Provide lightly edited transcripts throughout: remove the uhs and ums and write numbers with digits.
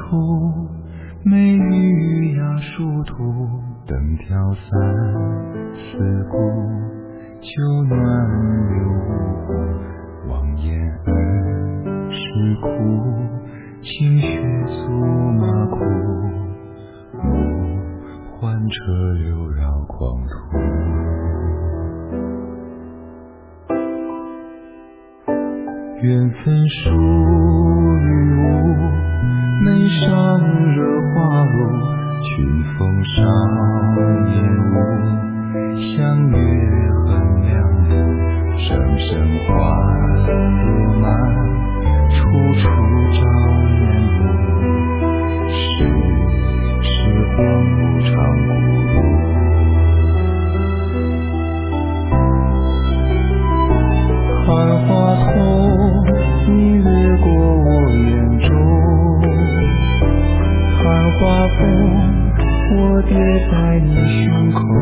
土，美玉压殊途，灯挑三四顾，秋暖流芜湖，望眼儿时苦，晴雪足马苦，暮换车流绕狂途。缘分属于无，眉上惹花露，群峰上烟雾，相约恨两路，声声唤落满，处处照烟雾，世事荒芜长孤独。寒花丛，你掠过我眼中，寒花风，我跌在你胸口，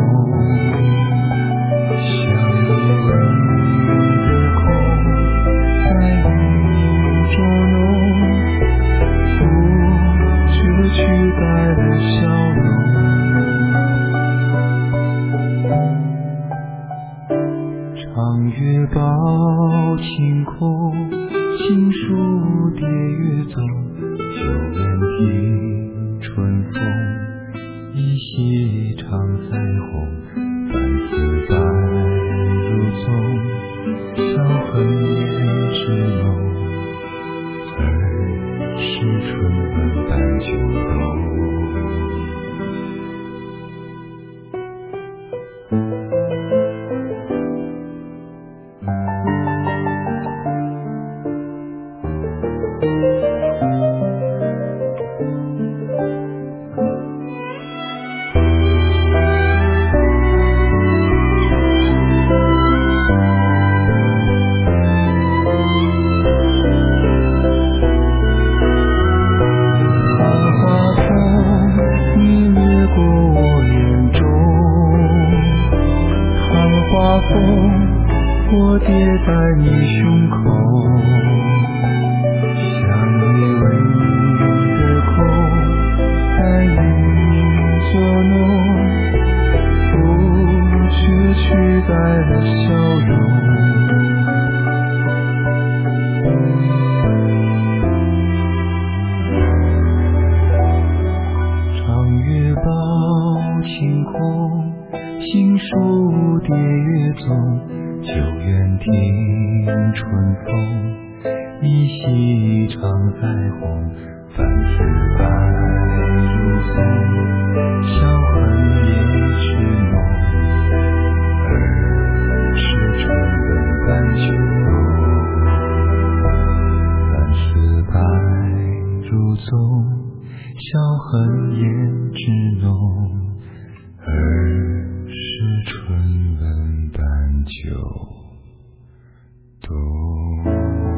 相依为命的空，在雨中浓，不觉取代了笑容。长月抱晴空，青树叠月走，旧园听春风，依稀常在红，凡似白如粽，笑恨也知浓，儿时春温伴秋冬。我跌在你胸口，相依为命的空，在雨作弄，不觉取代了笑容。长月抱晴空，青树叠月踪，旧园听春风，依稀常在红，凡似白如松，笑恨也知浓，儿时春温伴秋冬，凡似白如松，笑恨也知浓，儿时春温伴秋冬。